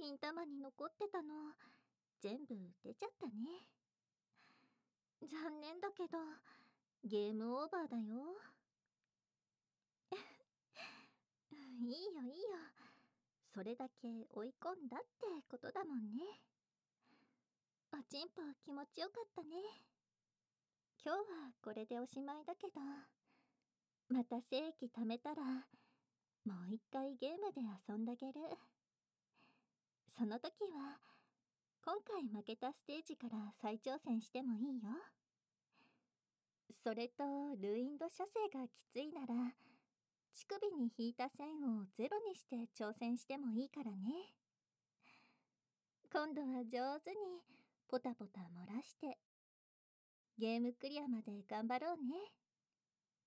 金玉に残ってたの全部出ちゃったね。残念だけどゲームオーバーだよ。いいよいいよ。それだけ追い込んだってことだもんね。おちんぽ気持ちよかったね。今日はこれでおしまいだけど、また精液貯めたらもう一回ゲームで遊んだげる。その時は今回負けたステージから再挑戦してもいいよ。それとルインド射精がきついなら乳首に引いた線をゼロにして挑戦してもいいからね。今度は上手にポタポタ漏らしてゲームクリアまで頑張ろうね。